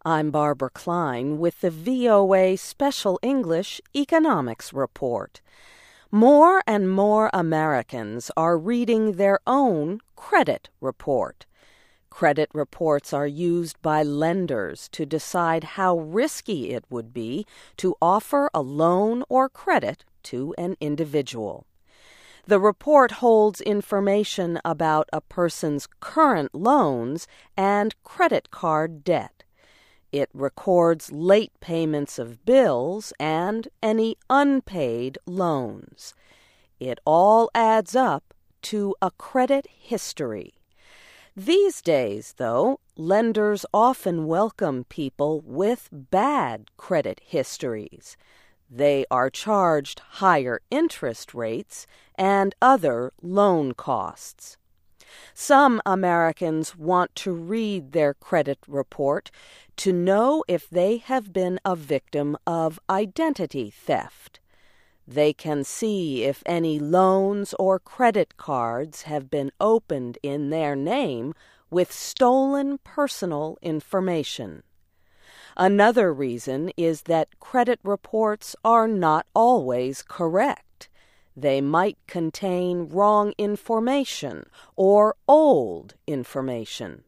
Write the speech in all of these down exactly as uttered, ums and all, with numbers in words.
I'm Barbara Klein with the V O A Special English Economics Report. More and more Americans are reading their own credit report. Credit reports are used by lenders to decide how risky it would be to offer a loan or credit to an individual. The report holds information about a person's current loans and credit card debt. It records late payments of bills and any unpaid loans. It all adds up to a credit history. These days, though, lenders often welcome people with bad credit histories. They are charged higher interest rates and other loan costs. Some Americans want to read their credit report to know if they have been a victim of identity theft. They can see if any loans or credit cards have been opened in their name with stolen personal information. Another reason is that credit reports are not always correct. They might contain wrong information or old information.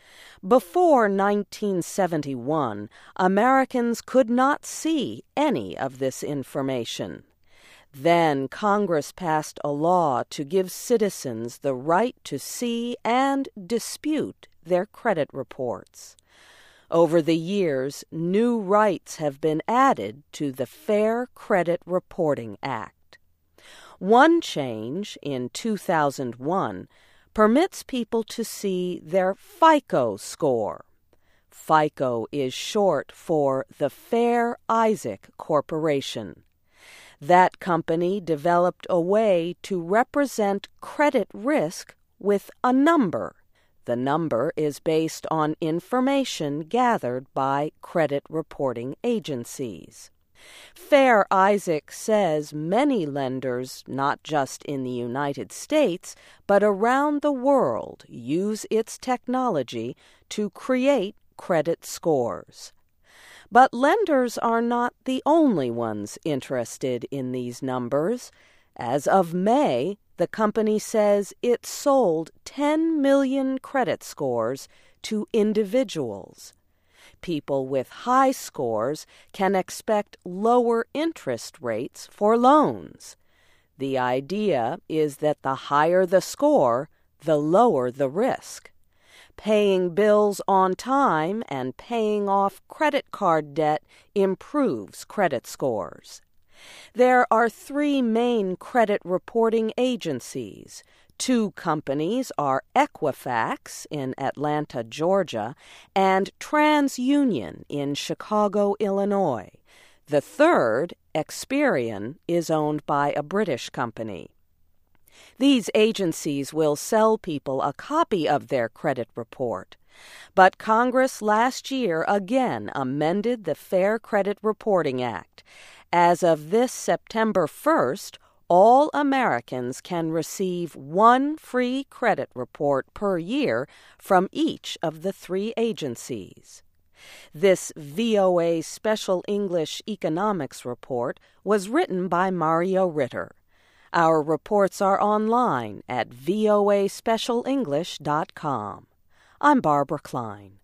Before nineteen seventy-one, Americans could not see any of this information. Then Congress passed a law to give citizens the right to see and dispute their credit reports. Over the years, new rights have been added to the Fair Credit Reporting Act. One change in two thousand one permits people to see their FICO score. FICO is short for the Fair Isaac Corporation. That company developed a way to represent credit risk with a number. The number is based on information gathered by credit reporting agencies. Fair Isaac says many lenders, not just in the United States, but around the world, use its technology to create credit scores. But lenders are not the only ones interested in these numbers. As of May, the company says it sold ten million credit scores to individuals. People with high scores can expect lower interest rates for loans. The idea is that the higher the score, the lower the risk. Paying bills on time and paying off credit card debt improves credit scores. There are three main credit reporting agencies. Two companies are Equifax in Atlanta, Georgia, and TransUnion in Chicago, Illinois. The third, Experian, is owned by a British company. These agencies will sell people a copy of their credit report. But Congress last year again amended the Fair Credit Reporting Act. As of this September first, all Americans can receive one free credit report per year from each of the three agencies. This V O A Special English Economics Report was written by Mario Ritter. Our reports are online at voa special english dot com. I'm Barbara Klein.